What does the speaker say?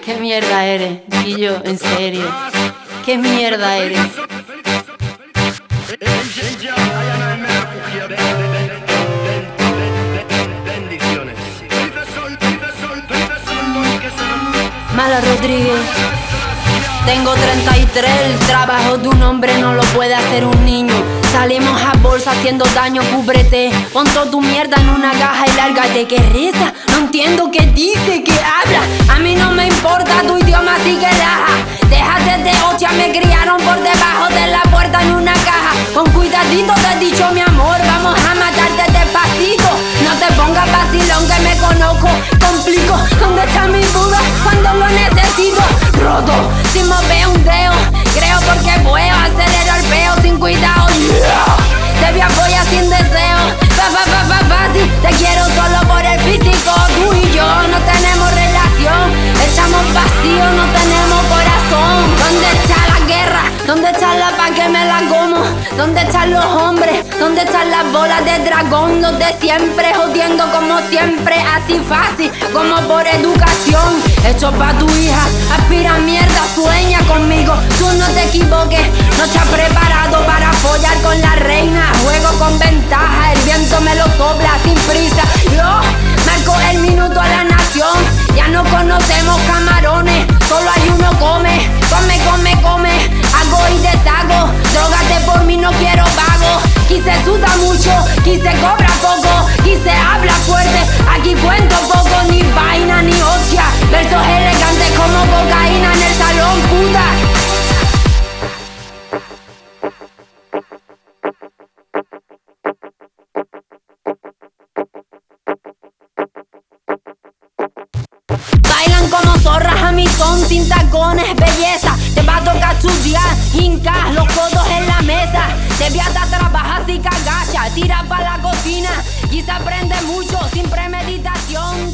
¿Qué mierda eres? Guillo, en serio. ¿Qué mierda eres? Mala Rodríguez. Tengo 33, el trabajo de un hombre no lo puede hacer un niño. Salimos a bolsa haciendo daño, cúbrete. Pon toda tu mierda en una caja y lárgate. ¿Qué reza? No entiendo qué dice, qué habla. A mí no me importa tu idioma, así que raja. Déjate de hostia, me criaron por debajo de la puerta en una caja. Con cuidadito te he dicho mi amor, vamos a matarte despacito. No te pongas vacilón que me conozco, complico. ¿Dónde está mi Buda cuando lo necesito? Roto, si me veo un dedo, creo porque puedo. Acelero el peo sin cuidado, yeah. Te vi apoyar sin deseo, fácil. Te quiero solo por el físico. Tú y yo no tenemos relación, echamos vacío, no tenemos corazón. ¿Dónde está la guerra? ¿Dónde está la paz que me la como? ¿Dónde están los hombres? ¿Dónde están las bolas de dragón? Los de siempre, jodiendo como siempre, así fácil como por educación. Hecho pa' tu hija, aspira mierda, sueña conmigo. Tú no te equivoques, no estás preparado para follar con la reina. Juego con ventaja, el viento me lo sopla sin prisa. Yo marco el minuto a la nación. Ya no conocemos camarones, solo hay uno come. Hago y deshago, drógate por mí, no quiero vago. Aquí se suda mucho, aquí se cobra poco, aquí se habla fuerte, aquí cuento poco. Ni vaina ni hostia, versos elegantes como cocaína en el salón, puta. Bailan como zorras a mi son, sin tacones, belleza. Te va a tocar estudiar, hincas los codos en la mesa. Te voy a dar trabajar si cagacha, tira pa' la cocina y se aprende mucho sin premeditación.